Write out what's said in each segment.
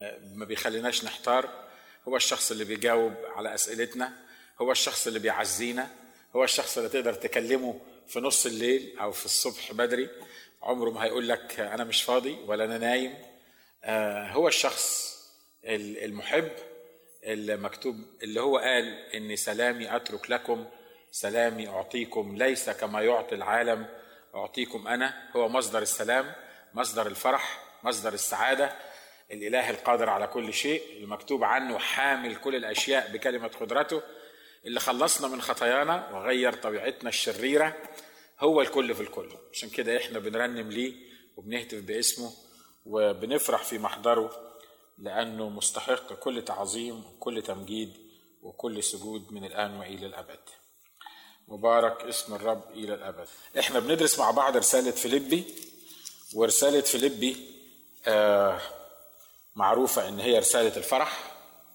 ما بيخليناش نحتار، هو الشخص اللي بيجاوب على أسئلتنا، هو الشخص اللي بيعزينا، هو الشخص اللي تقدر تكلمه في نص الليل أو في الصبح بدري، عمره ما هيقول لك أنا مش فاضي ولا أنا نايم. هو الشخص المحب اللي مكتوب، اللي هو قال إني سلامي أترك لكم، سلامي أعطيكم، ليس كما يعطي العالم أعطيكم أنا. هو مصدر السلام، مصدر الفرح، مصدر السعادة، الإله القادر على كل شيء، المكتوب عنه حامل كل الأشياء بكلمة قدرته، اللي خلصنا من خطايانا وغير طبيعتنا الشريرة. هو الكل في الكل. عشان كده احنا بنرنم ليه وبنهتف باسمه وبنفرح في محضره، لأنه مستحق كل تعظيم وكل تمجيد وكل سجود من الآن وإلى الأبد. مبارك اسم الرب إلى الأبد. احنا بندرس مع بعض رسالة فيليبي، ورسالة فيليبي معروفة ان هي رسالة الفرح،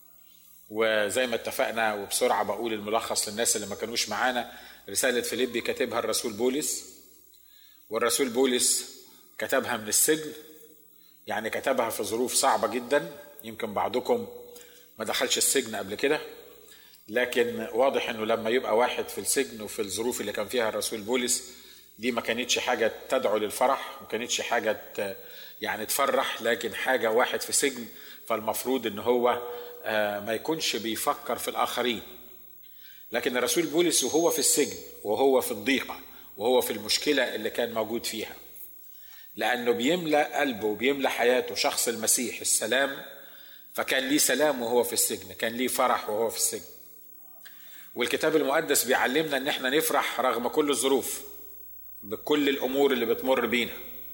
وزي ما اتفقنا وبسرعة بقول الملخص للناس اللي ما كانوش معانا. رسالة فيليبي كتبها الرسول بولس، والرسول بولس كتبها من السجن، يعني كتبها في ظروف صعبة جدا. يمكن بعضكم ما دخلش السجن قبل كده، لكن واضح انه لما يبقى واحد في السجن وفي الظروف اللي كان فيها الرسول بولس دي، ما كانتش حاجة تدعو للفرح، ما كانتش حاجة يعني تفرح، لكن حاجة واحد في سجن، فالمفروض ان هو ما يكونش بيفكر في الآخرين. لكن الرسول بولس وهو في السجن وهو في الضيقة وهو في المشكلة اللي كان موجود فيها، لأنه بيملأ قلبه وبيملأ حياته شخص المسيح السلام، فكان ليه سلام وهو في السجن، كان ليه فرح وهو في السجن. والكتاب المقدس بيعلمنا ان احنا نفرح رغم كل الظروف، بكل الأمور اللي بتمر بينا.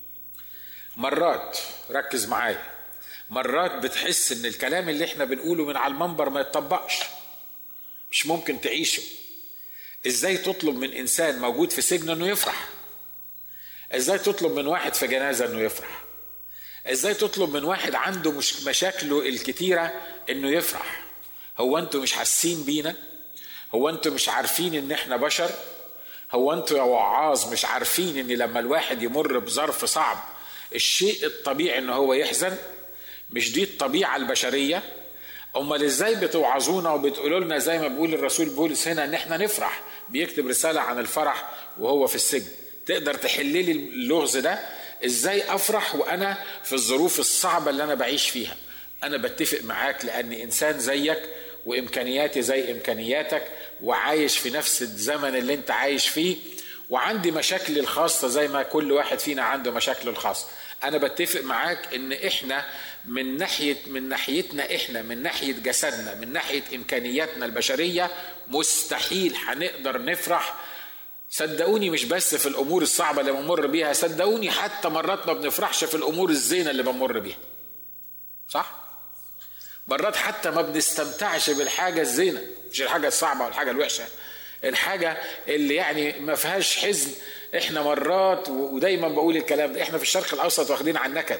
مرات ركز معايا، مرات بتحس ان الكلام اللي احنا بنقوله من على المنبر ما يتطبقش، مش ممكن تعيشه. ازاي تطلب من انسان موجود في سجن انه يفرح؟ ازاي تطلب من واحد في جنازة انه يفرح؟ ازاي تطلب من واحد عنده مشاكله الكتيرة انه يفرح؟ هو انتوا مش حاسين بينا؟ هو انتوا مش عارفين ان احنا بشر؟ هو انتوا يا وعاظ مش عارفين ان لما الواحد يمر بظرف صعب الشيء الطبيعي ان هو يحزن؟ مش دي الطبيعة البشرية؟ امال ازاي بتوعظونا وبتقولوا لنا زي ما بيقول الرسول بولس هنا ان احنا نفرح؟ بيكتب رسالة عن الفرح وهو في السجن. تقدر تحللي اللغز ده؟ ازاي افرح وانا في الظروف الصعبة اللي انا بعيش فيها؟ انا بتفق معاك لاني انسان زيك وامكانياتي زي امكانياتك، وعايش في نفس الزمن اللي انت عايش فيه، وعندي مشاكل الخاصة زي ما كل واحد فينا عنده مشاكل الخاصة. انا بتفق معاك ان احنا من ناحيتنا احنا، من ناحية جسدنا، من ناحية امكانياتنا البشرية، مستحيل هنقدر نفرح. صدقوني مش بس في الامور الصعبة اللي بنمر بيها، صدقوني حتى مرات ما بنفرحش في الامور الزينة اللي بنمر بيها، صح؟ مرات حتى ما بنستمتعش بالحاجة الزينة، مش الحاجة الصعبة ولا الحاجة الوحشة، الحاجة اللي يعني ما فيهاش حزن. احنا مرات، ودايما بقول الكلام ده، احنا في الشرق الاوسط واخدين عن نكد.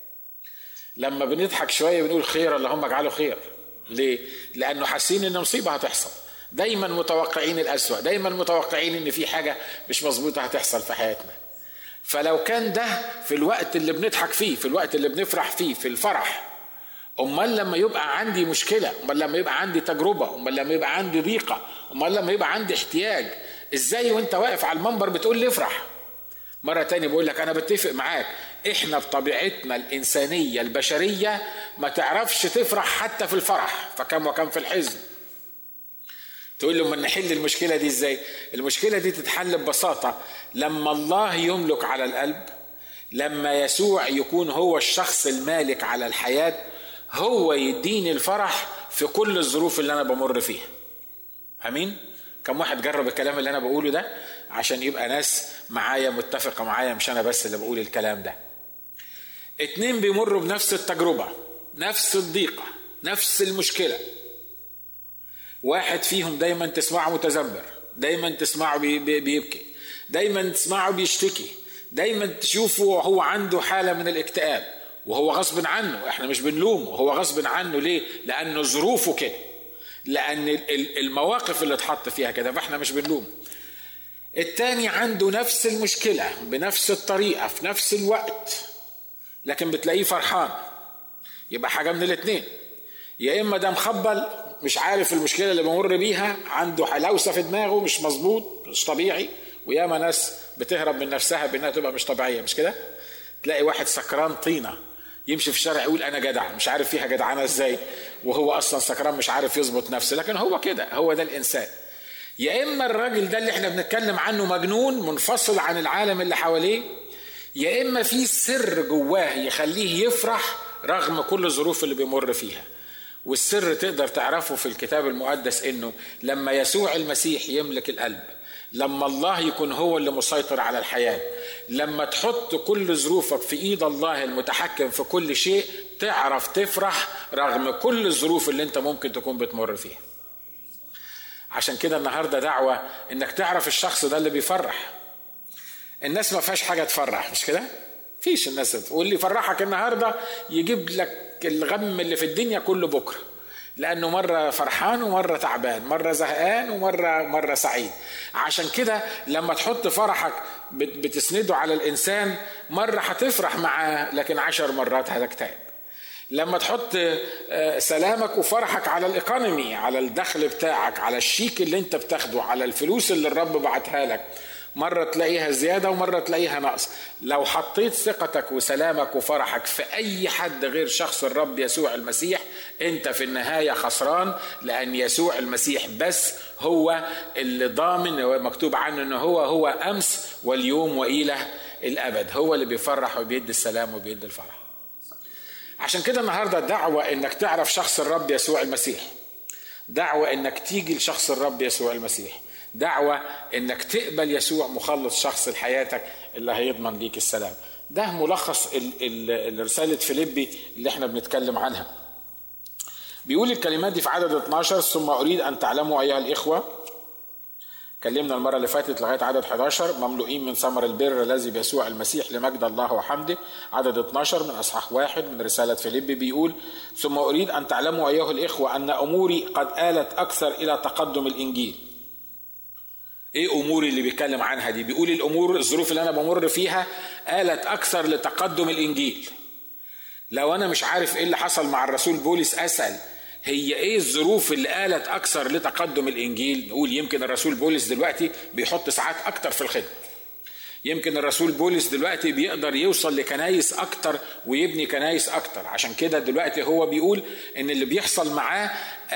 لما بنضحك شوية بنقول خير اللهم اجعله خير. ليه؟ لانه حاسين ان مصيبة هتحصل، دايما متوقعين الأسوأ، دايما متوقعين ان في حاجة مش مظبوطة هتحصل في حياتنا. فلو كان ده في الوقت اللي بنضحك فيه، في الوقت اللي بنفرح فيه، في الفرح، امال لما يبقى عندي مشكلة، امال لما يبقى عندي تجربة، امال لما يبقى عندي ضيقة، امال لما يبقى عندي احتياج، ازاي وانت واقف على المنبر بتقول لي افرح؟ مرة تاني بقول لك انا بتفق معاك، احنا بطبيعتنا الانسانية البشرية ما تعرفش تفرح حتى في الفرح، فكم وكم في الحزن. تقول له من نحل المشكلة دي ازاي؟ المشكلة دي تتحل ببساطة لما الله يملك على القلب، لما يسوع يكون هو الشخص المالك على الحياة، هو يديني الفرح في كل الظروف اللي انا بمر فيها. امين؟ كم واحد جرب الكلام اللي انا بقوله ده عشان يبقى ناس معايا متفقة معايا، مش انا بس اللي بقول الكلام ده. 2 بيمروا بنفس التجربة، نفس الضيقة، نفس المشكلة. واحد فيهم دايما تسمعه متذمر، دايما تسمعه بيبكي، دايما تسمعه بيشتكي، دايما تشوفه هو عنده حالة من الاكتئاب، وهو غصب عنه، احنا مش بنلومه، هو غصب عنه. ليه؟ لأنه ظروفه كده، لأن المواقف اللي اتحط فيها كده، فاحنا مش بنلومه. التاني عنده نفس المشكلة بنفس الطريقة في نفس الوقت، لكن بتلاقيه فرحان. يبقى حاجة من الاتنين، يا اما ده مخبل مش عارف المشكلة اللي بمر بيها، عنده حلاوسة في دماغه مش مظبوط مش طبيعي. وياما ناس بتهرب من نفسها بانها تبقى مش طبيعية، مش كده؟ تلاقي واحد سكران طينة يمشي في الشارع يقول انا جدع، مش عارف فيها جدعانة ازاي، وهو اصلا سكران مش عارف يظبط نفسه، لكن هو كده، هو ده الانسان. يا اما الراجل ده اللي احنا بنتكلم عنه مجنون منفصل عن العالم اللي حواليه، يا اما في سر جواه يخليه يفرح رغم كل الظروف اللي بيمر فيها. والسر تقدر تعرفه في الكتاب المقدس، انه لما يسوع المسيح يملك القلب، لما الله يكون هو اللي مسيطر على الحياة، لما تحط كل ظروفك في ايد الله المتحكم في كل شيء، تعرف تفرح رغم كل الظروف اللي انت ممكن تكون بتمر فيها. عشان كده النهاردة دعوة انك تعرف الشخص ده اللي بيفرح. الناس ما فيهاش حاجة تفرح، مش كده؟ فيش الناس تقول لي فرحك النهاردة يجيب لك الغم اللي في الدنيا كله بكرة، لأنه مرة فرحان ومرة تعبان، مرة زهقان ومرة سعيد. عشان كده لما تحط فرحك بتسنده على الإنسان، مرة هتفرح معاه لكن 10 مرات هتكتئب. لما تحط سلامك وفرحك على الايكونومي، على الدخل بتاعك، على الشيك اللي انت بتاخده، على الفلوس اللي الرب بعتها لك، مرة تلاقيها زيادة ومرة تلاقيها نقص. لو حطيت ثقتك وسلامك وفرحك في أي حد غير شخص الرب يسوع المسيح، أنت في النهاية خسران، لأن يسوع المسيح بس هو اللي ضامن، مكتوب عنه أنه هو أمس واليوم وإلى الأبد، هو اللي بيفرح وبيدي السلام وبيدي الفرح. عشان كده النهاردة دعوة أنك تعرف شخص الرب يسوع المسيح، دعوة أنك تيجي لشخص الرب يسوع المسيح، دعوة انك تقبل يسوع مخلص شخص لحياتك اللي هيضمن ليك السلام. ده ملخص الرسالة فيليبي اللي احنا بنتكلم عنها. بيقول الكلمات دي في عدد 12: ثم اريد ان تعلموا ايها الاخوة، كلمنا المرة اللي فاتت لغاية عدد 11، مملوئين من ثمر البر الذي بيسوع المسيح لمجد الله وحمده. عدد 12 من اصحاح 1 من رسالة فيليبي بيقول: ثم اريد ان تعلموا ايها الاخوة ان اموري قد آلت اكثر الى تقدم الانجيل. ايه اموري اللي بيتكلم عنها دي؟ بيقول الامور، الظروف اللي انا بمر فيها آلت اكثر لتقدم الانجيل. لو انا مش عارف ايه اللي حصل مع الرسول بولس، اسأل هي ايه الظروف اللي آلت اكثر لتقدم الانجيل؟ نقول يمكن الرسول بولس دلوقتي بيحط ساعات اكتر في الخدمة، يمكن الرسول بولس دلوقتي بيقدر يوصل لكنايس اكتر ويبني كنايس اكتر. عشان كده دلوقتي هو بيقول ان اللي بيحصل معاه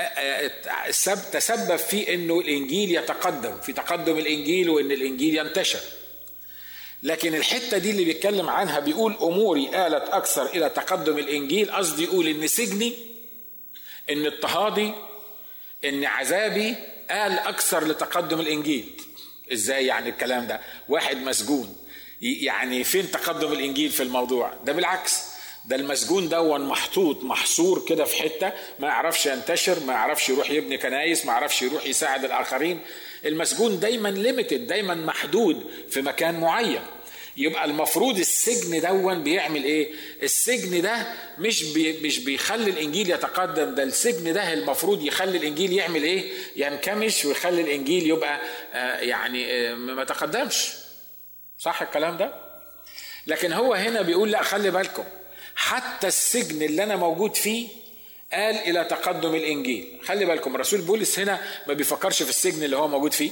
تسبب في انه الانجيل يتقدم، في تقدم الانجيل وان الانجيل ينتشر. لكن الحتة دي اللي بيتكلم عنها بيقول اموري آلت اكثر الى تقدم الانجيل، قصدي يقول ان سجني، ان اضطهادي، ان عذابي آل اكثر لتقدم الانجيل. ازاي يعني الكلام ده؟ واحد مسجون، يعني فين تقدم الانجيل في الموضوع ده؟ بالعكس، ده المسجون ده محطوط محصور كده في حتة، ما يعرفش ينتشر، ما يعرفش يروح يبني كنايس، ما يعرفش يروح يساعد الاخرين. المسجون دايما ليميتد، دايما محدود في مكان معين. يبقى المفروض السجن دون بيعمل ايه؟ السجن ده مش بيخلي الانجيل يتقدم، ده السجن ده المفروض يخلي الانجيل يعمل ايه؟ ينكمش، ويخلي الانجيل يبقى يعني ما تقدمش. صح الكلام ده؟ لكن هو هنا بيقول لا، خلي بالكم، حتى السجن اللي انا موجود فيه قال الى تقدم الانجيل. خلي بالكم، الرسول بولس هنا ما بيفكرش في السجن اللي هو موجود فيه،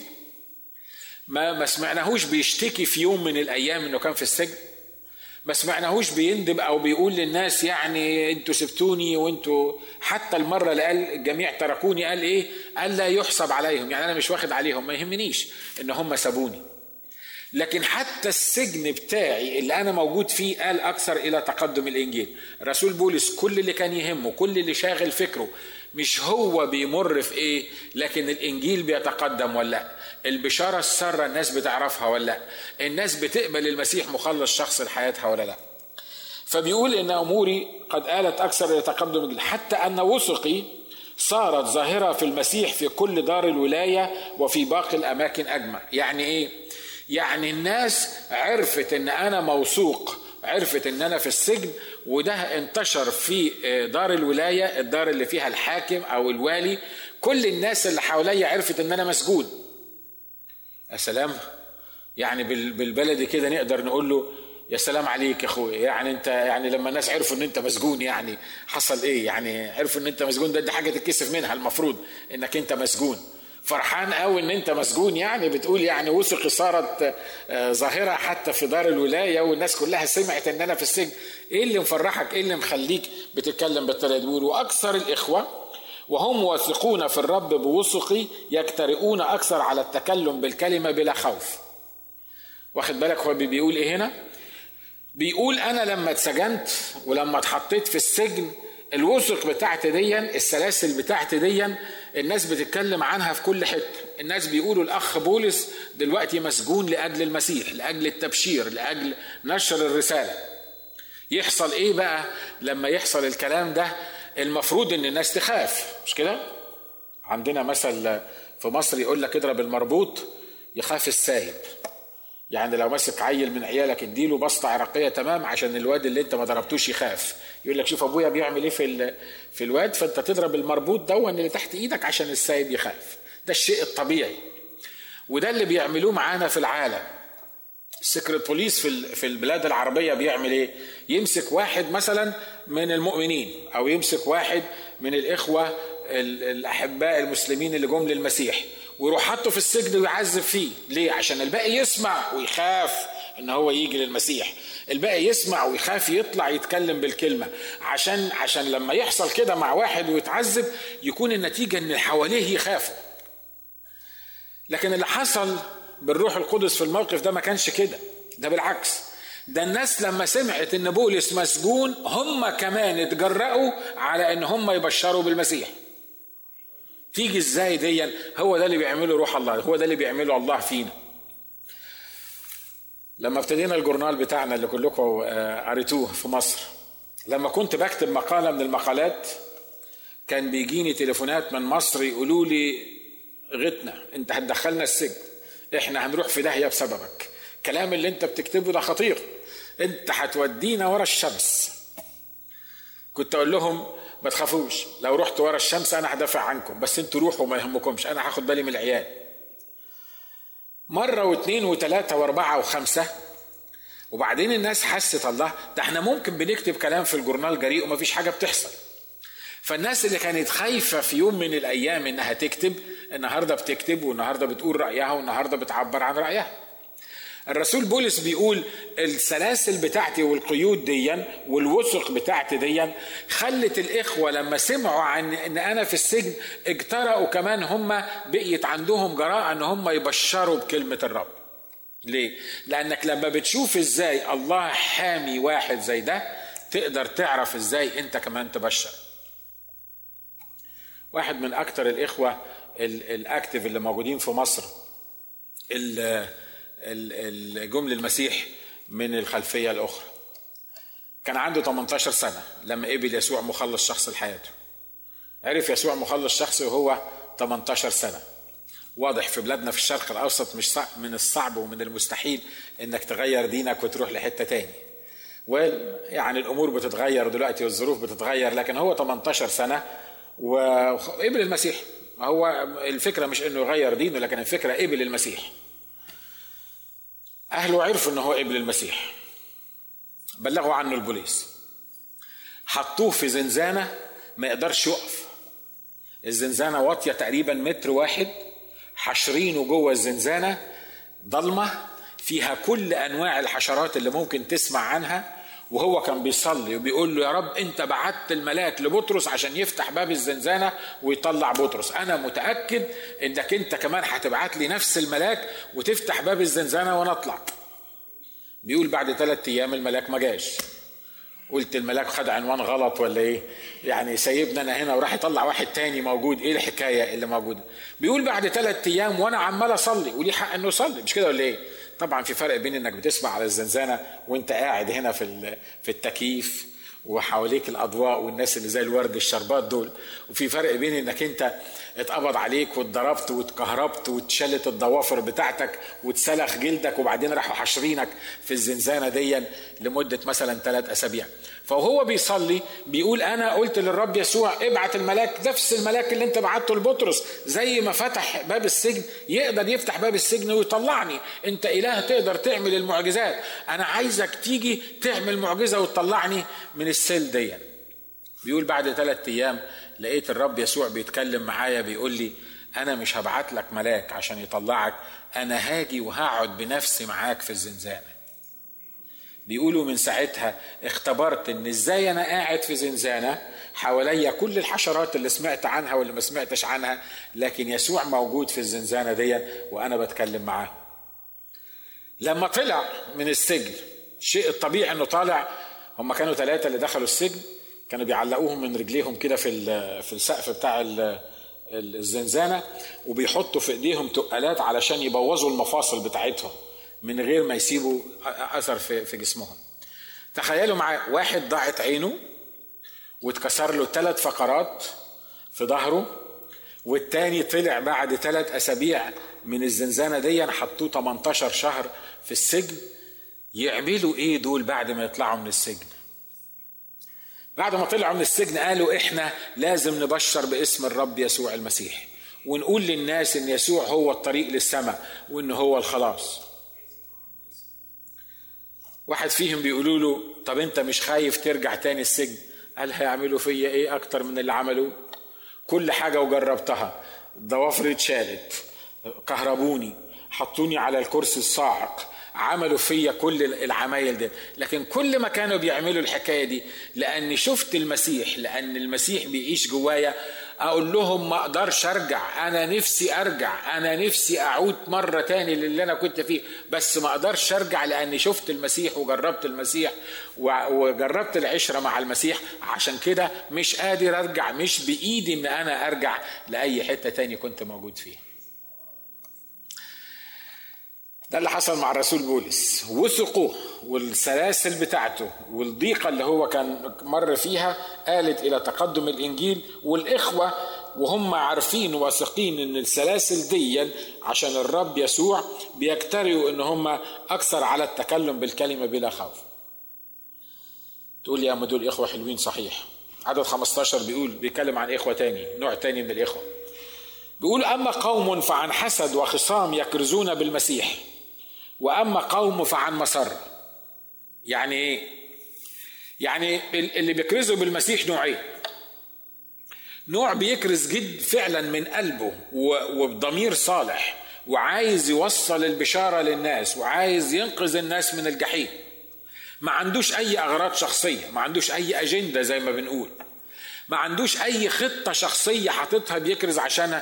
ما سمعناهوش بيشتكي في يوم من الايام انه كان في السجن، ما سمعناهوش بيندب او بيقول للناس يعني انتوا سبتوني وانتوا، حتى المره اللي قال الجميع تركوني قال ايه؟ قال لا يحسب عليهم، يعني انا مش واخد عليهم، ما يهمنيش ان هم سابوني. لكن حتى السجن بتاعي اللي انا موجود فيه قال اكثر الى تقدم الانجيل. رسول بولس كل اللي كان يهمه، كل اللي شاغل فكره، مش هو بيمر في ايه، لكن الانجيل بيتقدم ولا لا، البشارة السارة الناس بتعرفها ولا لا، الناس بتقبل المسيح مخلص شخص لحياتها ولا لا. فبيقول ان اموري قد آلت اكثر الى تقدم الانجيل، حتى ان وثقي صارت ظاهرة في المسيح في كل دار الولاية وفي باقي الاماكن اجمع. يعني ايه؟ يعني الناس عرفت ان انا موثوق، عرفت ان انا في السجن، وده انتشر في دار الولاية، الدار اللي فيها الحاكم او الوالي، كل الناس اللي حواليا عرفت ان انا مسجون. يا سلام، يعني بالبلدي كده نقدر نقول له يا سلام عليك يا اخويا، يعني انت يعني لما الناس عرفوا ان انت مسجون يعني حصل ايه؟ يعني عرفوا ان انت مسجون، ده حاجه تتكسف منها، المفروض انك انت مسجون. فرحان قوي ان انت مسجون، يعني بتقول يعني وثقي صارت ظاهره حتى في دار الولايه والناس كلها سمعت ان انا في السجن. ايه اللي مفرحك؟ ايه اللي مخليك بتتكلم بالطريقه دي؟ بيقول واكثر الاخوه وهم واثقون في الرب بوثقي يجترئون اكثر على التكلم بالكلمه بلا خوف. واخد بالك هو بيقول ايه هنا؟ بيقول انا لما اتسجنت ولما اتحطيت في السجن الوثق بتاعتي ديا، السلاسل بتاعتي ديا الناس بتتكلم عنها في كل حته. الناس بيقولوا الاخ بولس دلوقتي مسجون لاجل المسيح، لاجل التبشير، لاجل نشر الرساله. يحصل ايه بقى لما يحصل الكلام ده؟ المفروض ان الناس تخاف، مش كده؟ عندنا مثل في مصر يقول لك اضرب المربوط يخاف السايب. يعني لو مسك عيل من عيالك اديله بسطة عراقية تمام عشان الواد اللي انت ما ضربتوش يخاف، يقول لك شوف ابويا بيعمل ايه في الواد، فانت تضرب المربوط دون اللي تحت ايدك عشان السايب يخاف. ده الشيء الطبيعي، وده اللي بيعملوه معانا في العالم. السكرت بوليس في البلاد العربية بيعمل ايه؟ يمسك واحد مثلا من المؤمنين او يمسك واحد من الاخوة الاحباء المسلمين اللي جم للمسيح ويروح حطه في السجن ويعذب فيه. ليه؟ عشان الباقي يسمع ويخاف ان هو يجي للمسيح، الباقي يسمع ويخاف يطلع يتكلم بالكلمة، عشان لما يحصل كده مع واحد ويتعذب يكون النتيجة ان اللي حواليه يخافوا. لكن اللي حصل بالروح القدس في الموقف ده ما كانش كده، ده بالعكس. ده الناس لما سمعت ان بولس مسجون هم كمان اتجرأوا على ان هم يبشروا بالمسيح. تيجي ازاي دي؟ هو ده اللي بيعمله روح الله، هو ده اللي بيعمله الله فينا. لما ابتدينا الجورنال بتاعنا اللي كلكم قريتوه في مصر، لما كنت بكتب مقالة من المقالات كان بيجيني تليفونات من مصر يقولوا لي غتنا، انت هتدخلنا السجن، احنا هنروح في داهية بسببك، الكلام اللي انت بتكتبه ده خطير، انت هتودينا ورا الشمس. كنت اقول لهم ما تخافوش، لو رحت ورا الشمس انا هدافع عنكم، بس انتوا روحوا ما يهمكمش، انا هاخد بالي من العيال. مرة واثنين وثلاثة واربعة وخمسة، وبعدين الناس حست الله ده احنا ممكن بنكتب كلام في الجورنال جريء ومفيش حاجة بتحصل. فالناس اللي كانت خايفة في يوم من الايام انها تكتب، النهاردة بتكتب والنهاردة بتقول رأيها والنهاردة بتعبر عن رأيها. الرسول بولس بيقول السلاسل بتاعتي والقيود ديا والوثق بتاعتي ديا خلت الإخوة لما سمعوا عن ان انا في السجن اجترأوا كمان، هم بقيت عندهم جراءة ان هم يبشروا بكلمة الرب. ليه؟ لانك لما بتشوف ازاي الله حامي واحد زي ده تقدر تعرف ازاي انت كمان تبشر. واحد من اكتر الإخوة الاكتف اللي موجودين في مصر الجمل المسيح من الخلفية الأخرى، كان عنده 18 سنة لما قبل يسوع مخلص شخص لحياته. عرف يسوع مخلص شخص وهو 18 سنة. واضح في بلادنا في الشرق الأوسط مش من الصعب ومن المستحيل إنك تغير دينك وتروح لحتة تاني، ويعني الأمور بتتغير دلوقتي والظروف بتتغير، لكن هو 18 سنة وقبل المسيح. هو الفكرة مش إنه يغير دينه، لكن الفكرة قبل المسيح. أهله عرفوا إنه هو قبل المسيح، بلغوا عنه البوليس، حطوه في زنزانة ما يقدرش يقف. الزنزانة واطية تقريبا متر واحد، حشرينه جوه الزنزانة ضلمة فيها كل أنواع الحشرات اللي ممكن تسمع عنها. وهو كان بيصلي وبيقول له يا رب انت بعت الملاك لبطرس عشان يفتح باب الزنزانة ويطلع بطرس، انا متأكد انك انت كمان هتبعت لي نفس الملاك وتفتح باب الزنزانة ونطلع. بيقول بعد 3 ايام الملاك ما جاش. قلت الملاك خد عنوان غلط ولا ايه؟ يعني سايبنا انا هنا وراح يطلع واحد تاني موجود، ايه الحكاية اللي موجودة؟ بيقول بعد 3 ايام وانا عمال اصلي، وليه حق انه يصلي مش كده ولا ايه؟ طبعا في فرق بين انك بتسمع على الزنزانة وانت قاعد هنا في التكييف وحواليك الاضواء والناس اللي زي الورد الشربات دول، وفي فرق بين انك انت اتقبض عليك واتضربت واتكهربت واتشلت الضوافر بتاعتك واتسلخ جلدك وبعدين راحوا حشرينك في الزنزانة دي لمدة مثلا 3 أسابيع. فهو بيصلي بيقول انا قلت للرب يسوع ابعت الملاك، نفس الملاك اللي انت بعته لبطرس، زي ما فتح باب السجن يقدر يفتح باب السجن ويطلعني. انت اله تقدر تعمل المعجزات، انا عايزك تيجي تعمل معجزة وتطلعني من السيل دي. بيقول بعد 3 ايام لقيت الرب يسوع بيتكلم معايا بيقول لي انا مش هبعت لك ملاك عشان يطلعك، انا هاجي وهقعد بنفسي معاك في الزنزانة. بيقولوا من ساعتها اختبرت ان ازاي انا قاعد في زنزانة حواليا كل الحشرات اللي سمعت عنها واللي ما سمعتش عنها، لكن يسوع موجود في الزنزانة دي وانا بتكلم معاه. لما طلع من السجن، الشيء الطبيعي انه طالع، هم كانوا 3 اللي دخلوا السجن، كانوا بيعلقوهم من رجليهم كده في السقف بتاع الزنزانة، وبيحطوا في ايديهم تقالات علشان يبوظوا المفاصل بتاعتهم من غير ما يسيبوا اثر في جسمهم. تخيلوا معايا واحد ضاعت عينه واتكسر له 3 فقرات في ظهره، والتاني طلع بعد 3 أسابيع من الزنزانة دي، حطوه 18 شهر في السجن. يعملوا ايه دول بعد ما يطلعوا من السجن؟ بعد ما طلعوا من السجن قالوا احنا لازم نبشر باسم الرب يسوع المسيح، ونقول للناس ان يسوع هو الطريق للسماء وان هو الخلاص. واحد فيهم بيقولوا له طب انت مش خايف ترجع تاني السجن؟ قال هيعملوا فيا ايه اكتر من اللي عملوه؟ كل حاجة وجربتها، ضوافري اتشالت، كهربوني، حطوني على الكرسي الصاعق، عملوا فيا كل العمايل دي، لكن كل ما كانوا بيعملوا الحكاية دي لأني شفت المسيح، لأن المسيح بيعيش جوايا، أقول لهم ما أقدرش أرجع، أنا نفسي أرجع، أنا نفسي أعود مرة تاني للي أنا كنت فيه، بس ما أقدرش أرجع لأني شفت المسيح وجربت المسيح وجربت العشرة مع المسيح، عشان كده مش قادر أرجع، مش بإيدي إن أنا أرجع لأي حتة تاني كنت موجود فيها. ده اللي حصل مع الرسول بولس. وثقوه والسلاسل بتاعته والضيقة اللي هو كان مر فيها قالت إلى تقدم الإنجيل، والإخوة وهم عارفين واثقين إن السلاسل دي عشان الرب يسوع بيكتروا إن هم أكثر على التكلم بالكلمة بلا خوف. تقول لي يا أما دول إخوة حلوين، صحيح. عدد 15 بيتكلم عن إخوة تاني، نوع تاني من الإخوة. بيقول أما قوم فعن حسد وخصام يكرزون بالمسيح، وأما قوم فعن مسر. يعني إيه؟ يعني اللي بيكرزوا بالمسيح نوعين. نوع بيكرز جد فعلا من قلبه وبضمير صالح، وعايز يوصل البشارة للناس وعايز ينقذ الناس من الجحيم، ما عندوش أي أغراض شخصية، ما عندوش أي أجندة زي ما بنقول، ما عندوش أي خطة شخصية حاططها بيكرز عشانها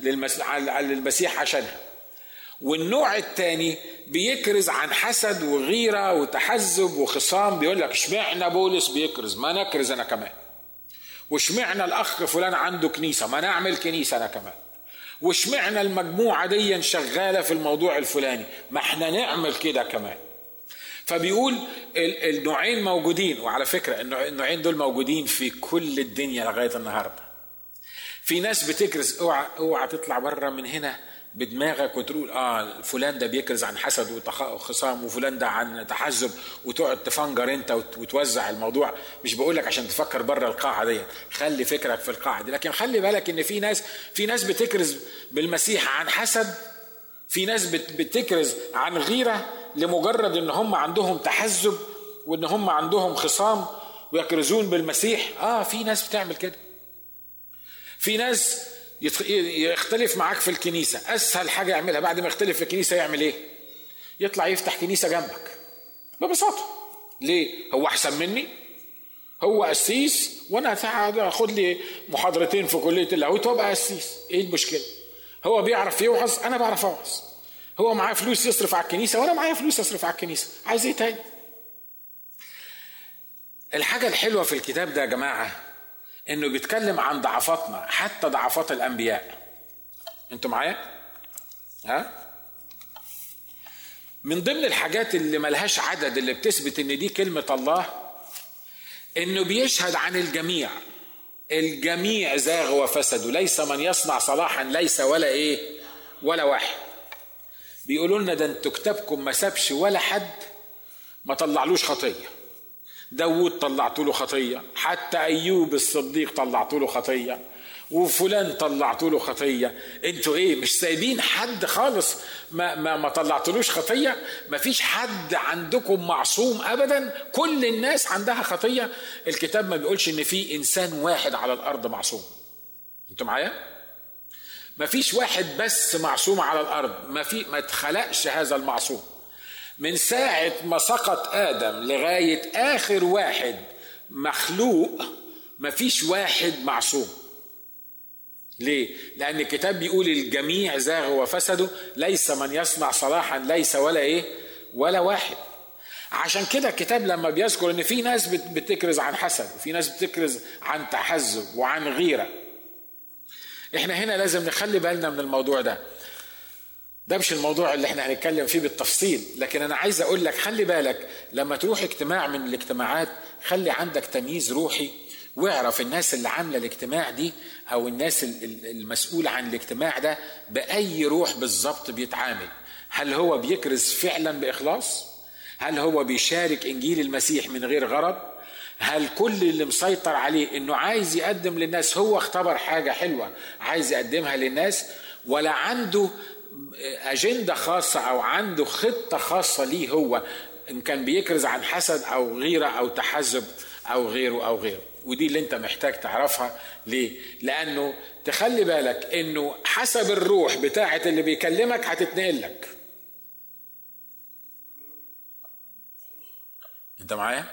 للمسيح عشانها. والنوع الثاني بيكرز عن حسد وغيرة وتحزب وخصام، بيقول لك اشمعنا بولس بيكرز ما نكرز أنا كمان، واشمعنا الأخ فلان عنده كنيسة ما نعمل كنيسة أنا كمان، واشمعنا المجموعة دي شغالة في الموضوع الفلاني ما احنا نعمل كده كمان. فبيقول النوعين موجودين، وعلى فكرة النوعين دول موجودين في كل الدنيا لغاية النهاردة. في ناس بتكرز، اوعى تطلع بره من هنا بدماغك وتقول فلان ده بيكرز عن حسد وخصام وفلان ده عن تحزب، وتقعد تفنجر انت وتوزع الموضوع. مش بقولك عشان تفكر بره القاعة دي، خلي فكرك في القاعة دي، لكن خلي بالك ان في ناس بتكرز بالمسيح عن حسد، في ناس بتكرز عن غيرة لمجرد ان هم عندهم تحزب وان هم عندهم خصام ويكرزون بالمسيح. في ناس بتعمل كده. في ناس يختلف معاك في الكنيسة، اسهل حاجة يعملها بعد ما يختلف في الكنيسة يعمل ايه؟ يطلع يفتح كنيسة جنبك ببساطة. ليه؟ هو احسن مني؟ هو قسيس وانا اخد لي محاضرتين في كلية اللاهوت وابقى قسيس، ايه المشكلة؟ هو بيعرف يوعظ انا بعرف اوعظ، هو معاه فلوس يصرف على الكنيسة وانا معايا فلوس اصرف على الكنيسة، عايز ايه تاني؟ الحاجة الحلوة في الكتاب ده يا جماعة انه بيتكلم عن ضعفاتنا، حتى ضعفات الانبياء. انتوا معايا؟ من ضمن الحاجات اللي ملهاش عدد اللي بتثبت ان دي كلمة الله، انه بيشهد عن الجميع زاغ وفسدوا، ليس من يصنع صلاحا، ليس ولا واحد. بيقولوا لنا ده انتوا كتابكم ما سابش ولا حد ما طلعلوش خطية، داود طلعت له خطية، حتى أيوب الصديق طلعت له خطية، وفلان طلعت له خطية. انتوا ايه مش سايبين حد خالص ما طلعتلوش خطية؟ ما فيش حد عندكم معصوم ابدا، كل الناس عندها خطية. الكتاب ما بيقولش ان في انسان واحد على الارض معصوم. انتوا معايا؟ ما فيش واحد بس معصوم على الارض، ما اتخلقش هذا المعصوم. من ساعة ما سقط آدم لغاية آخر واحد مخلوق ما فيش واحد معصوم. ليه؟ لأن الكتاب بيقول الجميع زاغوا وفسدوا، ليس من يصنع صلاحا، ليس ولا واحد. عشان كده الكتاب لما بيذكر ان في ناس بتكرز عن حسد، وفي ناس بتكرز عن تحزب وعن غيرة، احنا هنا لازم نخلي بالنا من الموضوع ده. ده مش الموضوع اللي احنا هنتكلم فيه بالتفصيل، لكن انا عايز اقول لك خلي بالك لما تروح اجتماع من الاجتماعات، خلي عندك تمييز روحي، واعرف الناس اللي عامله الاجتماع دي او الناس المسؤول عن الاجتماع ده باي روح بالظبط بيتعامل. هل هو بيكرز فعلا باخلاص؟ هل هو بيشارك انجيل المسيح من غير غرض؟ هل كل اللي مسيطر عليه انه عايز يقدم للناس، هو اختبر حاجه حلوه عايز يقدمها للناس، ولا عنده أجندة خاصة أو عنده خطة خاصة ليه هو، إن كان بيكرز عن حسد أو غيرة أو تحزب أو غيره. ودي اللي أنت محتاج تعرفها. ليه؟ لأنه تخلي بالك إنه حسب الروح بتاعة اللي بيكلمك هتتنقل لك. أنت معايا؟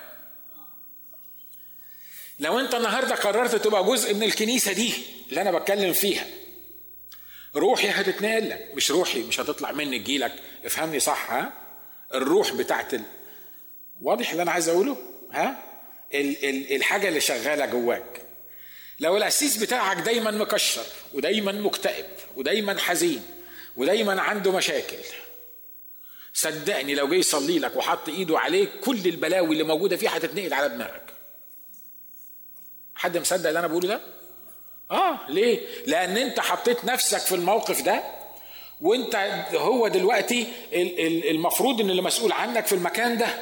لو أنت النهاردة قررت تبقى جزء من الكنيسة دي اللي أنا بتكلم فيها، روحي هتتنقل لك، مش روحي مش هتطلع مني تجيلك، افهمني صح؟ ها؟ الروح بتاعت واضح اللي انا عايز اقوله؟ ها؟ الحاجه اللي شغاله جواك. لو القسيس بتاعك دايما مكشر ودايما مكتئب ودايما حزين ودايما عنده مشاكل، صدقني لو جاي يصلي لك وحط ايده عليك كل البلاوي اللي موجوده فيه هتتنقل على دماغك. حد مصدق اللي انا بقوله ده؟ ليه؟ لأن أنت حطيت نفسك في الموقف ده، وأنت هو دلوقتي المفروض إن اللي مسؤول عنك في المكان ده.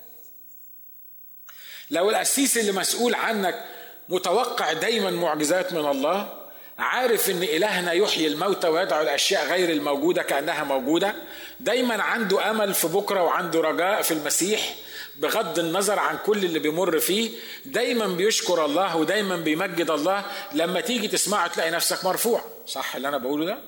لو القسيس اللي مسؤول عنك متوقع دايما معجزات من الله، عارف إن إلهنا يحيي الموتى ويدعو الأشياء غير الموجودة كأنها موجودة، دايما عنده أمل في بكرة وعنده رجاء في المسيح بغض النظر عن كل اللي بيمر فيه، دايما بيشكر الله ودايما بيمجد الله، لما تيجي تسمعه تلاقي نفسك مرفوع. صح اللي انا بقوله ده؟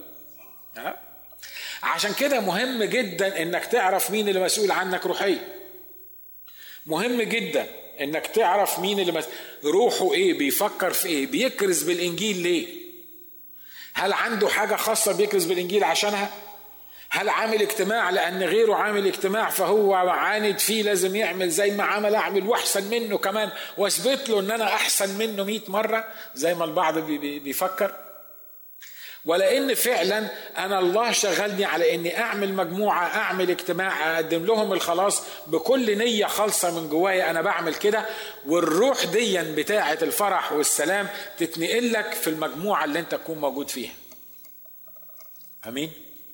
عشان كده مهم جدا انك تعرف مين اللي مسؤول عنك روحيا. مهم جدا انك تعرف مين اللي روحه ايه، بيفكر في ايه، بيكرز بالانجيل ليه. هل عنده حاجة خاصة بيكرز بالانجيل عشانها؟ هل عامل اجتماع لأن غيره عامل اجتماع فهو عاند فيه لازم يعمل زي ما عمل أعمل وأحسن منه كمان واثبت له أن أنا أحسن منه 100 مرة زي ما البعض بيفكر؟ ولا إن فعلا أنا الله شغلني على إني أعمل مجموعة، أعمل اجتماع، أقدم لهم الخلاص بكل نية خالصة من جوايا، أنا بعمل كده، والروح ديا بتاعة الفرح والسلام تتنقل لك في المجموعة اللي أنت تكون موجود فيها. أمين؟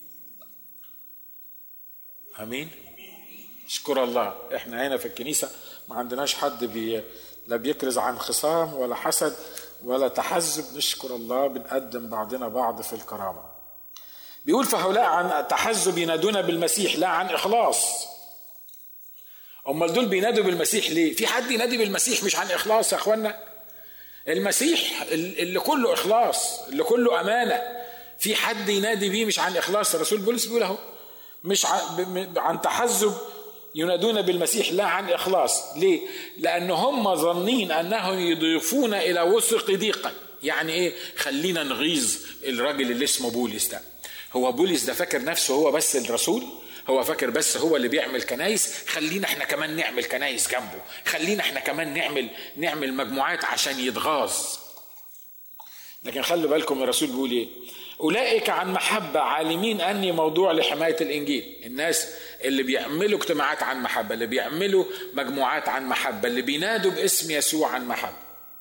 امين. اشكر الله. احنا هنا في الكنيسه ما عندناش حد لا بيكرز عن خصام ولا حسد ولا تحزب، نشكر الله، بنقدم بعضنا بعض في الكرامه. بيقول فهؤلاء عن تحزب ينادون بالمسيح لا عن اخلاص. امال دول بينادوا بالمسيح ليه؟ في حد ينادي بالمسيح مش عن اخلاص يا اخوانا؟ المسيح اللي كله اخلاص، اللي كله امانه، في حد ينادي بيه مش عن اخلاص؟ الرسول بولس بيقول اهو مش عن تحزب ينادون بالمسيح لا عن إخلاص. ليه؟ لأن هم ظنين أنهم يضيفون إلى وثق ضيقا. يعني إيه؟ خلينا نغيظ الراجل اللي اسمه بولس ده. هو بولس ده فاكر نفسه هو بس الرسول؟ هو فاكر بس هو اللي بيعمل كنايس؟ خلينا احنا كمان نعمل كنايس جنبه، خلينا احنا كمان نعمل مجموعات عشان يتغاظ. لكن خلوا بالكم الرسول بيقول ايه؟ أولئك عن محبة عالمين أني موضوع لحماية الإنجيل. الناس اللي بيعملوا اجتماعات عن محبة، اللي بيعملوا مجموعات عن محبة، اللي بينادوا باسم يسوع عن محبة.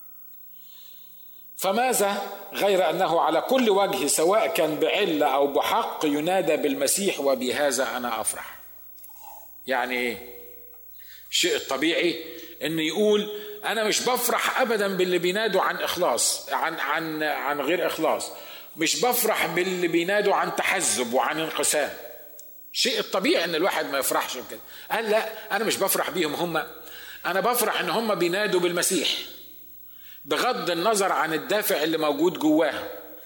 فماذا غير أنه على كل وجه سواء كان بعلة أو بحق ينادى بالمسيح وبهذا أنا أفرح. يعني إيه؟ الشيء الطبيعي انه يقول انا مش بفرح ابدا باللي بينادوا عن اخلاص، عن غير اخلاص، مش بفرح باللي بينادوا عن تحزب وعن انقسام. شيء الطبيعي ان الواحد ما يفرحش بكده. قال لا، انا مش بفرح بيهم هم، انا بفرح ان هم بينادوا بالمسيح بغض النظر عن الدافع اللي موجود جواهم.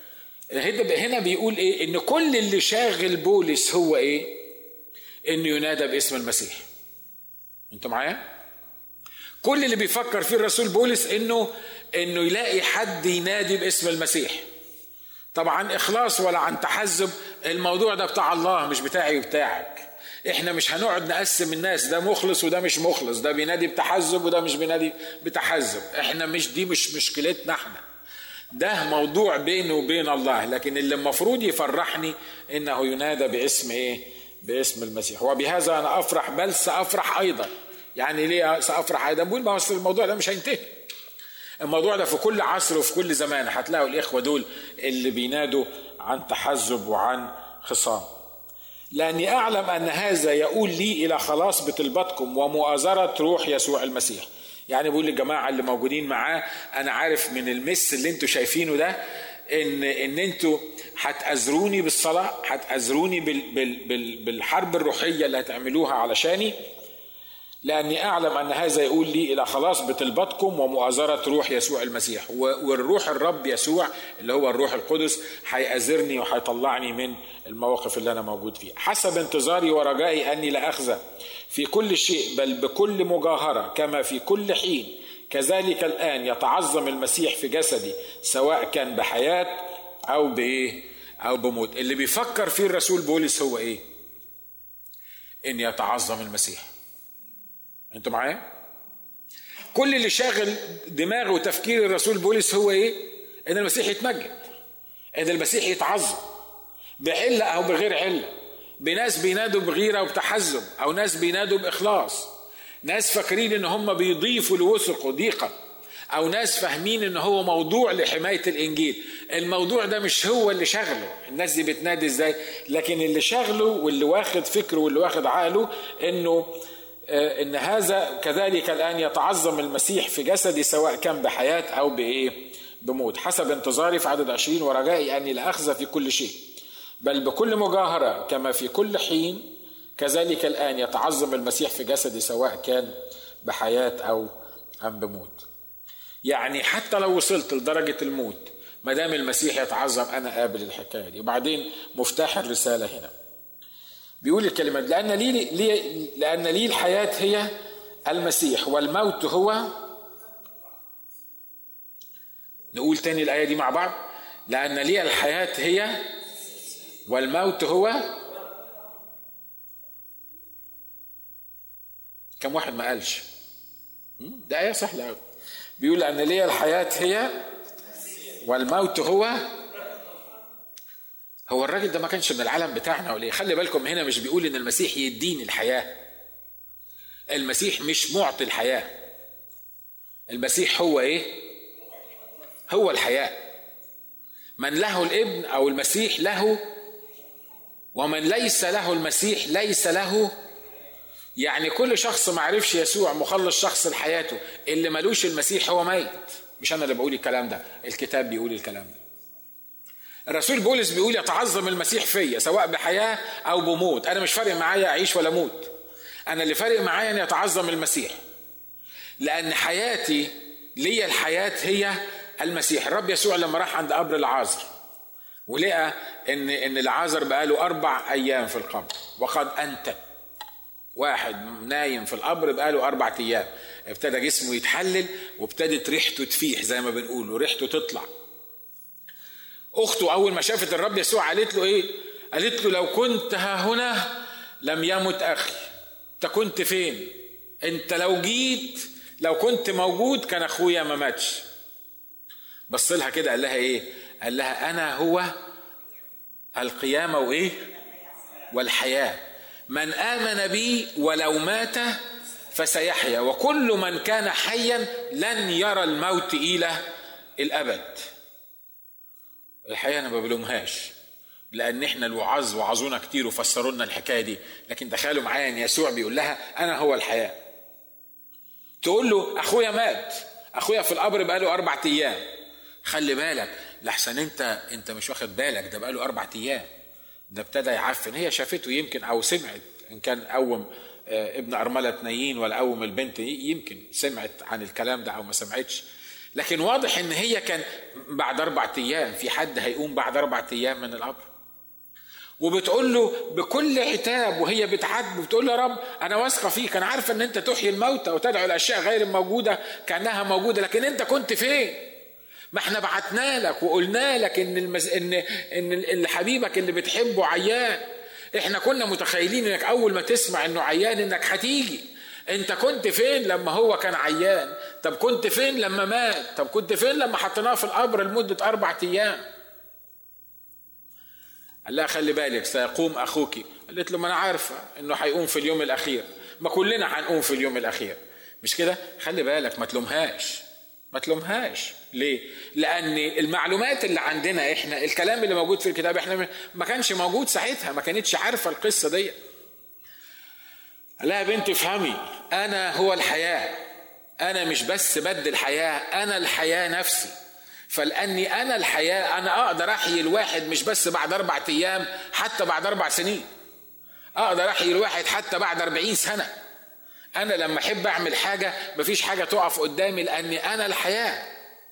هنا بيقول ايه؟ ان كل اللي شاغل بولس هو ايه؟ انه ينادى باسم المسيح. انتوا معايا؟ كل اللي بيفكر فيه الرسول بولس انه يلاقي حد ينادي باسم المسيح. طبعا اخلاص ولا عن تحزب، الموضوع ده بتاع الله مش بتاعي وبتاعك. احنا مش هنقعد نقسم الناس، ده مخلص وده مش مخلص، ده بينادي بتحزب وده مش بينادي بتحزب. احنا دي مش مشكلتنا احنا، ده موضوع بينه وبين الله. لكن اللي المفروض يفرحني انه ينادى باسم ايه؟ باسم المسيح. وبهذا انا افرح بل سافرح ايضا. يعني ليه سافرح ايضا؟ بقول ما هو الموضوع ده مش هينتهي، الموضوع ده في كل عصر وفي كل زمان هتلاقوا الاخوه دول اللي بينادوا عن تحزب وعن خصام. لاني اعلم ان هذا يقول لي الى خلاص بطلبتكم ومؤازره روح يسوع المسيح. يعني بقول للجماعه اللي موجودين معاه، انا عارف من المس اللي انتوا شايفينه ده ان انتوا هتأزروني بالصلاه، هتأزروني بالحرب الروحيه اللي هتعملوها علشاني. لأني أعلم أن هذا يقول لي إلى خلاص بطلبتكم ومؤازرة روح يسوع المسيح. والروح الرب يسوع اللي هو الروح القدس هيأزرني وهيطلعني من المواقف اللي أنا موجود فيها، حسب انتظاري ورجائي أني لا أخزى في كل شيء بل بكل مجاهرة كما في كل حين كذلك الآن يتعظم المسيح في جسدي، سواء كان بحياة أو بإيه أو بموت. اللي بيفكر فيه الرسول بولس هو إيه؟ إن يتعظم المسيح. انتوا معايا؟ كل اللي شاغل دماغه وتفكير الرسول بولس هو ايه؟ ان المسيح يتمجد، ان المسيح يتعظم بعله او بغير عله، بناس بينادوا بغيره وبتحزب، او ناس بينادوا باخلاص، ناس فاكرين ان هم بيضيفوا لوثقه ضيقه، او ناس فاهمين ان هو موضوع لحمايه الانجيل. الموضوع ده مش هو اللي شغله. الناس دي بتنادي ازاي؟ لكن اللي شغله واللي واخد فكره واللي واخد عقله ان هذا كذلك الآن يتعظم المسيح في جسدي، سواء كان بحياة أو بإيه؟ بموت، حسب انتظاري في عدد 20 ورجائي أني لا أخزى في كل شيء بل بكل مجاهرة كما في كل حين كذلك الآن يتعظم المسيح في جسدي، سواء كان بحياة أو بموت. يعني حتى لو وصلت لدرجة الموت، ما دام المسيح يتعظم أنا قابل الحكاية دي. وبعدين مفتاح الرسالة هنا بيقول الكلمات: لأن لي الحياة هي المسيح والموت هو. نقول تاني الآية دي مع بعض: لأن لي الحياة هي والموت هو. كم واحد ما قالش؟ ده آية سهلة. بيقول لأن لي الحياة هي والموت هو. هو الراجل ده ما كانش من العالم بتاعنا ولا ايه؟ خلي بالكم هنا مش بيقول ان المسيح يديني الحياة. المسيح مش معطي الحياة. المسيح هو ايه؟ هو الحياة. من له الابن او المسيح له، ومن ليس له المسيح ليس له. يعني كل شخص ما عرفش يسوع مخلص شخص لحياته، اللي ملوش المسيح هو ميت. مش انا اللي بقول الكلام ده، الكتاب بيقول الكلام ده. الرسول بولس بيقول يتعظم المسيح فيا سواء بحياة أو بموت. أنا مش فارق معايا أعيش ولا موت، أنا اللي فارق معايا أن يتعظم المسيح، لأن حياتي لي الحياة هي المسيح. الرب يسوع لما راح عند قبر العازر ولقى إن العازر بقاله 4 أيام في القبر وقد أنتن، واحد نايم في القبر بقاله 4 أيام، ابتدى جسمه يتحلل وابتدت ريحته تفيح زي ما بنقول وريحته تطلع. أخته أول ما شافت الرب يسوع قالت له إيه؟ قالت له لو كنت ها هنا لم يمت أخي. أنت كنت فين؟ أنت لو جيت، لو كنت موجود كان أخويا ما ماتش. بص لها كده قال لها إيه؟ قال لها أنا هو القيامة وإيه؟ والحياة، من آمن بي ولو مات فسيحيا، وكل من كان حيا لن يرى الموت إلى الأبد. الحقيقة أنا ما بلومهاش، لأن إحنا الوعاظ وعظونا كتير وفسروا لنا الحكاية دي، لكن تخيلوا معايا إن يسوع بيقول لها أنا هو الحياة. تقول له اخويا مات، اخويا في القبر بقاله 4 ايام. خلي بالك لحسن انت مش واخد بالك، ده بقاله 4 ايام، ده ابتدى يعفن. هي شافته يمكن او سمعت، ان كان قوم ابن ارمله نايين ولا قوم البنت، يمكن سمعت عن الكلام ده او ما سمعتش. لكن واضح ان هي كان بعد 4 ايام، في حد هيقوم بعد 4 ايام من القبر؟ وبتقول له بكل عتاب وهي بتعاتبه، بتقول له يا رب انا واثقه فيك، انا عارفه ان انت تحيي الموتى وتدعو الاشياء غير الموجوده كانها موجوده، لكن انت كنت فين؟ ما احنا بعتنا لك وقلنا لك ان حبيبك اللي بتحبه عيان. احنا كنا متخيلين انك اول ما تسمع انه عيان انك هتيجي. انت كنت فين لما هو كان عيان؟ طب كنت فين لما مات؟ طب كنت فين لما حطيناه في القبر لمده 4 ايام؟ قال لها خلي بالك سيقوم اخوك. قالت له ما انا عارفه انه هيقوم في اليوم الاخير، ما كلنا هنقوم في اليوم الاخير، مش كده؟ خلي بالك ما تلومهاش. ليه؟ لان المعلومات اللي عندنا احنا، الكلام اللي موجود في الكتاب احنا ما كانش موجود ساعتها، ما كانتش عارفه القصه دي. قال لها بنتي افهمي، انا هو الحياه، انا مش بس بدي الحياه، انا الحياه نفسي. فلاني انا الحياه انا اقدر احيي الواحد مش بس بعد 4 ايام، حتى بعد 4 سنين. اقدر احيي الواحد حتى بعد 40 سنه. انا لما احب اعمل حاجه مفيش حاجه تقف قدامي، لاني انا الحياه.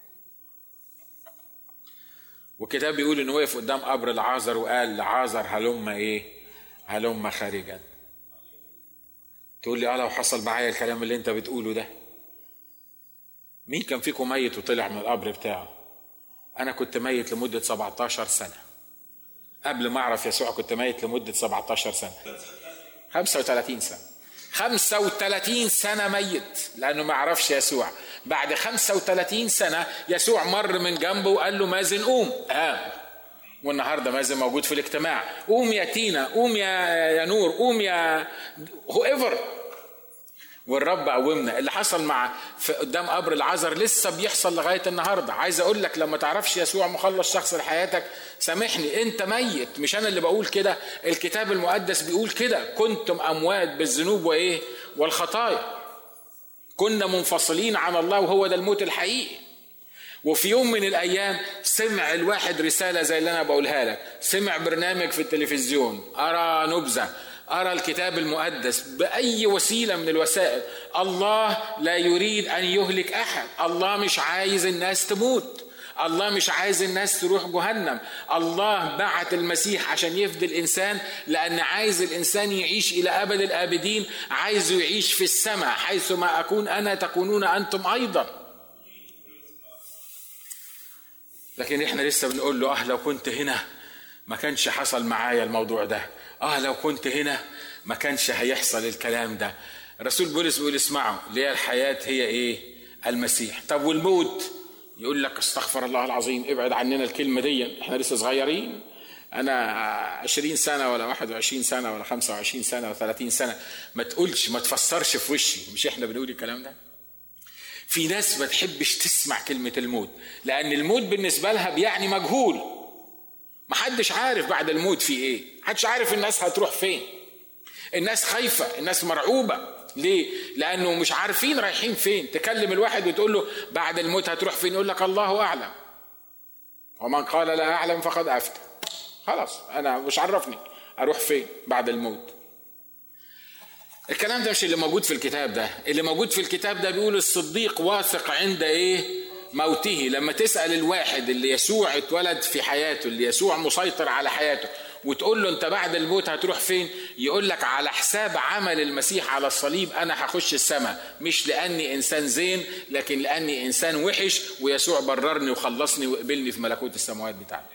وكتاب بيقول انه وقف قدام قبر لعازر وقال لعازر هلم خارجا. تقول لي لو حصل معايا الكلام اللي انت بتقوله ده، مين كان فيكم ميت وطلع من القبر بتاعه؟ انا كنت ميت لمده 17 سنه. قبل ما اعرف يسوع كنت ميت لمده 17 سنه، 35 سنه، 35 سنه ميت لانه ما عرفش يسوع. بعد 35 سنه يسوع مر من جنبه وقال له مازن قوم. والنهارده مازن موجود في الاجتماع. قوم يا تينا، قوم يا نور، قوم يا whoever. والرب قومنا. اللي حصل قدام قبر العازر لسه بيحصل لغايه النهارده. عايز اقول لك لما تعرفش يسوع مخلص شخص لحياتك، سامحني انت ميت. مش انا اللي بقول كده، الكتاب المقدس بيقول كده: كنتم اموات بالذنوب والخطايا، كنا منفصلين عن الله، وهو ده الموت الحقيقي. وفي يوم من الايام سمع الواحد رساله زي اللي انا بقولها لك، سمع برنامج في التلفزيون، ارى نبذه، أرى الكتاب المقدس بأي وسيلة من الوسائل. الله لا يريد أن يهلك أحد. الله مش عايز الناس تموت. الله مش عايز الناس تروح جهنم. الله بعت المسيح عشان يفدي الإنسان، لأن عايز الإنسان يعيش إلى أبد الآبدين، عايزه يعيش في السماء، حيث ما أكون أنا تكونون أنتم أيضا. لكن إحنا لسه بنقول له لو كنت هنا ما كانش حصل معايا الموضوع ده. لو كنت هنا ما كانش هيحصل الكلام ده. الرسول بولس بيقول اسمعوا، ليه الحياة هي المسيح. طب والموت؟ يقول لك استغفر الله العظيم، ابعد عننا الكلمة دي، احنا لسه صغيرين. انا 20 سنة ولا 21 سنة ولا 25 سنة ولا 30 سنة. ما تقولش، ما تفسرش في وشي. مش احنا بنقول الكلام ده؟ في ناس ما تحبش تسمع كلمة الموت، لان الموت بالنسبة لها بيعني مجهول. محدش عارف بعد الموت في ايه، محدش عارف الناس هتروح فين. الناس خايفة، الناس مرعوبة. ليه؟ لانه مش عارفين رايحين فين. تكلم الواحد وتقول له بعد الموت هتروح فين، يقول لك الله اعلم، ومن قال لا اعلم فقد افتى. خلاص انا مش عرفني اروح فين بعد الموت. الكلام ده مش اللي موجود في الكتاب ده. اللي موجود في الكتاب ده بيقول الصديق واثق عند موته. لما تسأل الواحد اللي يسوع اتولد في حياته، اللي يسوع مسيطر على حياته، وتقول له انت بعد الموت هتروح فين، يقول لك على حساب عمل المسيح على الصليب انا هخش السماء، مش لاني انسان زين، لكن لاني انسان وحش ويسوع بررني وخلصني وقبلني في ملكوت السماوات بتاعته.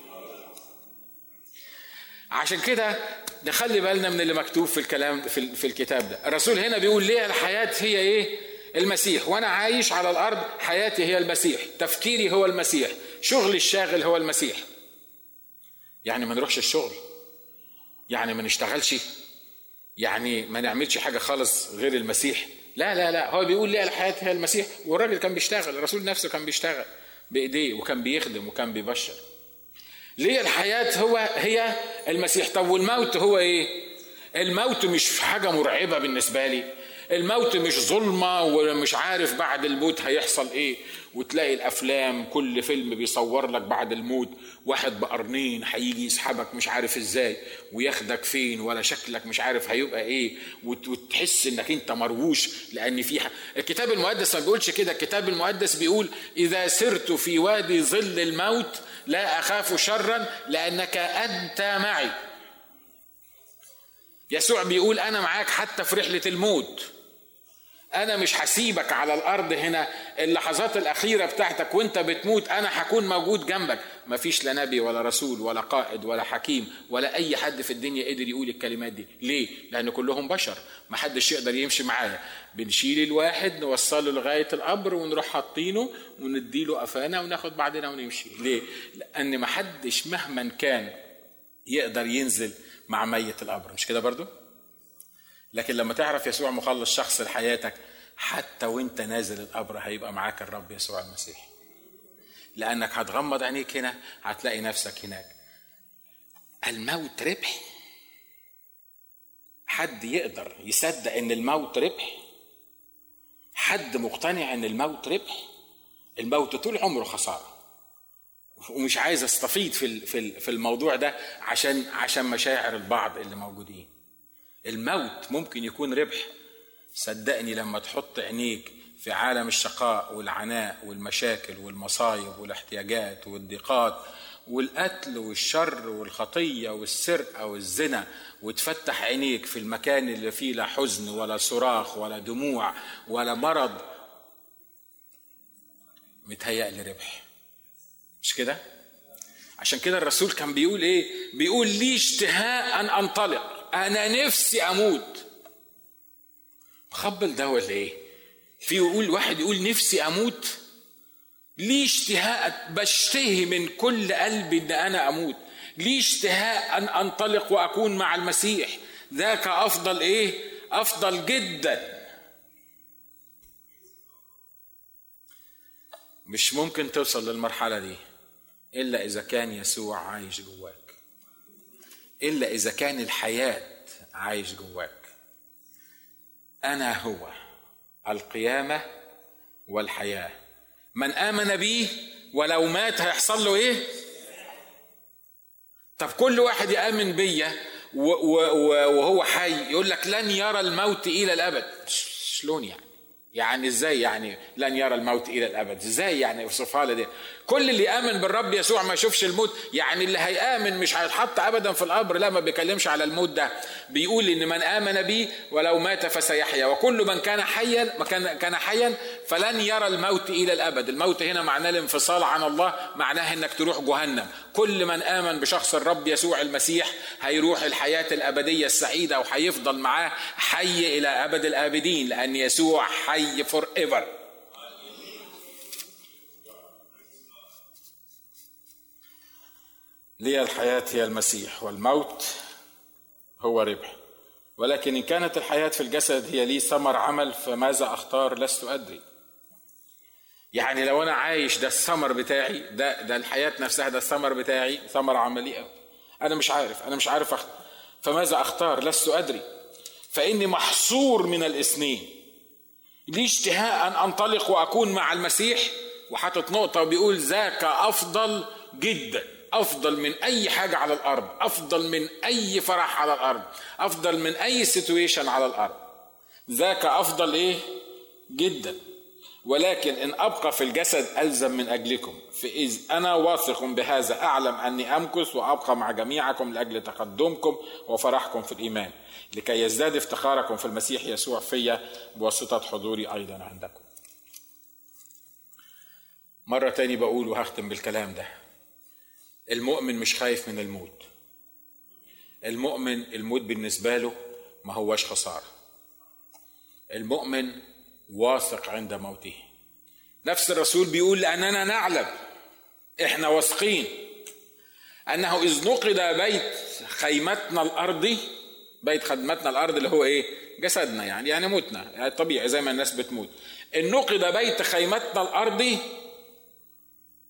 عشان كده نخلي بالنا من اللي مكتوب في الكلام في الكتاب ده. الرسول هنا بيقول ليه الحياة هي المسيح، وانا عايش على الارض حياتي هي المسيح، تفكيري هو المسيح، شغلي الشاغل هو المسيح. يعني ما نروحش الشغل، يعني ما نشتغلش، يعني ما نعملش حاجة خالص غير المسيح. لا لا لا، هو بيقول ليه الحياة هي المسيح. والراجل كان بيشتغل، الرسول نفسه كان بيشتغل بإيديه وكان بيخدم وكان بيبشر. ليه الحياة هي المسيح. طب والموت هو ايه؟ الموت مش حاجة مرعبة بالنسبة لي. الموت مش ظلمة ومش عارف بعد الموت هيحصل ايه، وتلاقي الافلام كل فيلم بيصور لك بعد الموت واحد بقرنين هيجي يسحبك مش عارف ازاي وياخدك فين، ولا شكلك مش عارف هيبقى ايه، وتحس انك انت مروش لان فيها. الكتاب المقدس ما بيقولش كده. الكتاب المقدس بيقول اذا سرت في وادي ظل الموت لا اخاف شرا لانك انت معي. يسوع بيقول انا معاك حتى في رحلة الموت، انا مش هسيبك على الارض هنا اللحظات الاخيرة بتاعتك وانت بتموت، انا هكون موجود جنبك. مفيش لا نبي ولا رسول ولا قائد ولا حكيم ولا اي حد في الدنيا قدر يقول الكلمات دي. ليه؟ لان كلهم بشر، محدش يقدر يمشي معايا. بنشيل الواحد نوصله لغاية القبر ونروح حاطينه ونديله قفانا وناخد بعدنا ونمشي. ليه؟ لان محدش مهما كان يقدر ينزل مع ميت القبر، مش كده برضو؟ لكن لما تعرف يسوع مخلص شخص لحياتك، حتى وانت نازل القبر هيبقى معاك الرب يسوع المسيح، لانك هتغمض عينيك هنا هتلاقي نفسك هناك. الموت ربح؟ حد يقدر يصدق ان الموت ربح؟ حد مقتنع ان الموت ربح؟ الموت طول عمره خسارة، ومش عايز استفيد في الموضوع ده عشان مشاعر البعض اللي موجودين. الموت ممكن يكون ربح، صدقني لما تحط عينيك في عالم الشقاء والعناء والمشاكل والمصايب والاحتياجات والضيقات والقتل والشر والخطية والسرقة والزنا، وتفتح عينيك في المكان اللي فيه لا حزن ولا صراخ ولا دموع ولا مرض، متهيألي ربح، مش كده؟ عشان كده الرسول كان بيقول ايه؟ بيقول لي اشتهاء ان انطلق، انا نفسي اموت. مخبل ده ولا ايه؟ في يقول واحد يقول نفسي اموت، لي اشتهاء، بشتهي من كل قلبي ان انا اموت. لي اشتهاء ان انطلق واكون مع المسيح، ذاك افضل ايه؟ افضل جدا. مش ممكن توصل للمرحلة دي إلا إذا كان يسوع عايش جواك، إلا إذا كان الحياة عايش جواك. أنا هو القيامة والحياة، من آمن بي ولو مات هيحصل له إيه؟ طب كل واحد يآمن بيا وهو حي يقول لك لن يرى الموت إلى الأبد. شلون يعني ازاي يعني لن يرى الموت الى الابد؟ ازاي يعني يوصفها لي دي؟ كل اللي يامن بالرب يسوع ما يشوفش الموت. يعني اللي هيامن مش هيتحط ابدا في القبر، لا، ما بيكلمش على الموت ده. بيقول ان من امن بي ولو مات فسيحيا، وكل من كان حيا فلن يرى الموت الى الابد. الموت هنا معناه الانفصال عن الله، معناه انك تروح جهنم. كل من امن بشخص الرب يسوع المسيح هيروح الحياه الابديه السعيده وهيفضل معاه حي الى ابد الابدين، لان يسوع حي forever. لي الحياة هي المسيح والموت هو ربح، ولكن إن كانت الحياة في الجسد هي لي ثمر عمل فماذا أختار لست أدري. يعني لو أنا عايش ده الثمر بتاعي، ده الحياة نفسها ده الثمر بتاعي، ثمر عملي أنا مش عارف فماذا أختار لست أدري، فإني محصور من الاثنين. لي اشتهاء أن أنطلق وأكون مع المسيح، وحاطط نقطة وبيقول ذاك أفضل جدا، أفضل من أي حاجة على الأرض، أفضل من أي فرح على الأرض، أفضل من أي سيتويشن على الأرض. ذاك أفضل إيه؟ جدا. ولكن إن أبقى في الجسد ألزم من أجلكم، فإذ أنا واثق بهذا أعلم أني أمكث وأبقى مع جميعكم لأجل تقدمكم وفرحكم في الإيمان، لكي يزداد افتخاركم في المسيح يسوع فيا بواسطة حضوري أيضا عندكم. مرة تاني بقول وهختم بالكلام ده، المؤمن مش خايف من الموت. المؤمن الموت بالنسبة له ما هوش خسارة. المؤمن واثق عند موته. نفس الرسول بيقول لأننا نعلم، احنا واثقين أنه إذ نقض بيت خيمتنا الأرضي، بيت خدمتنا الأرض اللي هو إيه؟ جسدنا، يعني موتنا، يعني طبيعي زي ما الناس بتموت. إن نقض بيت خيمتنا الأرضي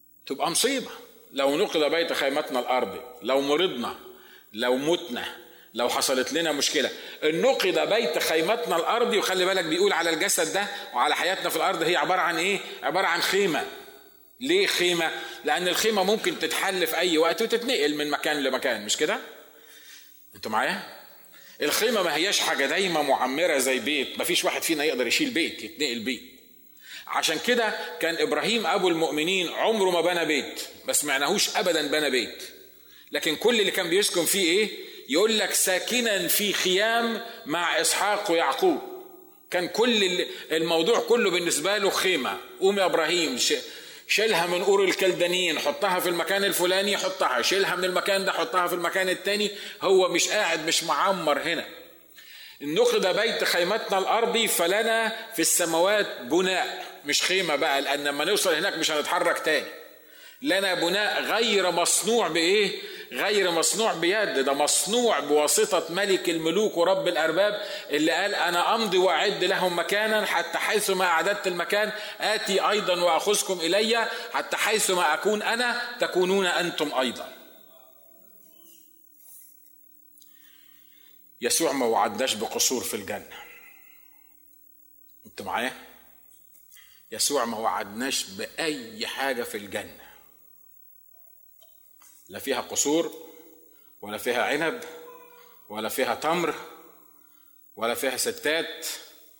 تبقى مصيبة. لو نقض بيت خيمتنا الأرضي، لو مرضنا، لو متنا، لو حصلت لنا مشكلة. النقد بيت خيمتنا الأرضي، وخلي بالك بيقول على الجسد ده وعلى حياتنا في الأرض هي عبارة عن إيه؟ عبارة عن خيمة. ليه خيمة؟ لأن الخيمة ممكن تتحل في أي وقت وتتنقل من مكان لمكان، مش كده؟ أنتوا معايا؟ الخيمة ما هياش حاجة دايما معمرة زي بيت، ما فيش واحد فينا يقدر يشيل بيت يتنقل بيه. عشان كده كان إبراهيم أبو المؤمنين عمره ما بنى بيت، ما سمعناهوش أبدا بنى بيت، لكن كل اللي كان بيسكن فيه إيه؟ يقول لك ساكنا في خيام مع إسحاق ويعقوب. كان كل الموضوع كله بالنسبة له خيمة. قوم يا إبراهيم شيلها من أور الكلدانيين، حطها في المكان الفلاني، حطها، شيلها من المكان ده، حطها في المكان التاني. هو مش قاعد، مش معمر هنا. نقد بيت خيمتنا الأرضي فلنا في السماوات بناء، مش خيمة بقى، لأن لما نوصل هناك مش هنتحرك تاني. لنا بناء غير مصنوع بإيه؟ غير مصنوع بيد، ده مصنوع بواسطة ملك الملوك ورب الأرباب، اللي قال أنا أمضي وأعد لهم مكانا، حتى حيث ما أعددت المكان آتي أيضا وأخذكم إلي، حتى حيث ما أكون أنا تكونون أنتم أيضا. يسوع ما وعدناش بقصور في الجنة. أنتوا معايا؟ يسوع ما وعدناش بأي حاجة في الجنة، لا فيها قصور ولا فيها عنب ولا فيها تمر ولا فيها ستات.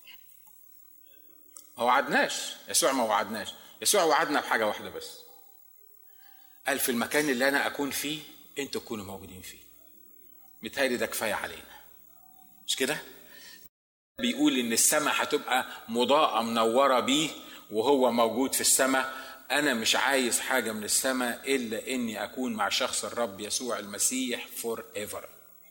ما وعدناش. يسوع ما وعدناش. يسوع وعدنا بحاجة واحدة بس، قال في المكان اللي أنا أكون فيه أنتوا تكونوا موجودين فيه. متهيألي ده كفاية علينا، مش كده؟ بيقول إن السماء هتبقى مضاءة منورة بيه وهو موجود في السماء. أنا مش عايز حاجة من السماء إلا إني أكون مع شخص الرب يسوع المسيح forever.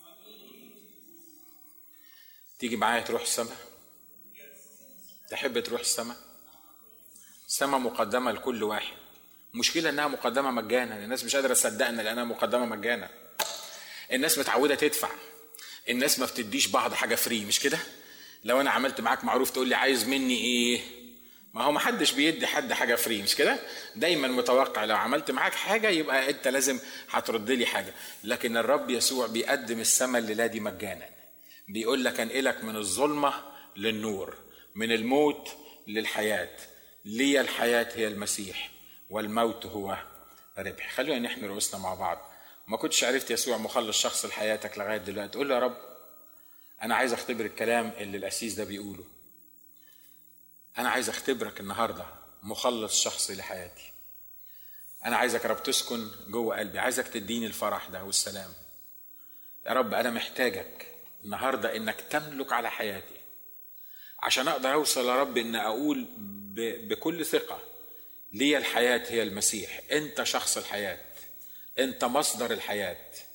تيجي معايا تروح السماء؟ تحب تروح السماء؟ السماء مقدمة لكل واحد. المشكلة إنها مقدمة مجانا. الناس مش قادرة تصدقنا لأنها مقدمة مجانا. الناس متعودة تدفع. الناس ما بتديش بعض حاجة فري، مش كده؟ لو أنا عملت معاك معروف تقول لي عايز مني إيه؟ ما هو محدش بيدي حد حاجة فري، مش كده؟ دايما متوقع لو عملت معاك حاجة يبقى انت لازم هترد لي حاجة. لكن الرب يسوع بيقدم السماء الليلة دي مجانا. بيقول لك انقلك من الظلمة للنور، من الموت للحياة. لي الحياة هي المسيح والموت هو ربح. خلونا نحن رؤوسنا مع بعض. ما كنتش عرفت يسوع مخلص شخص لحياتك لغاية دلوقتي، تقول له يا رب أنا عايز أختبر الكلام اللي القسيس ده بيقوله. أنا عايز أختبرك النهاردة مخلص شخصي لحياتي. أنا عايزك يا رب تسكن جوه قلبي، عايزك تديني الفرح ده والسلام. يا رب أنا محتاجك النهاردة إنك تملك على حياتي عشان أقدر أوصل يا رب إن أقول بكل ثقة لي الحياة هي المسيح. أنت شخص الحياة، أنت مصدر الحياة.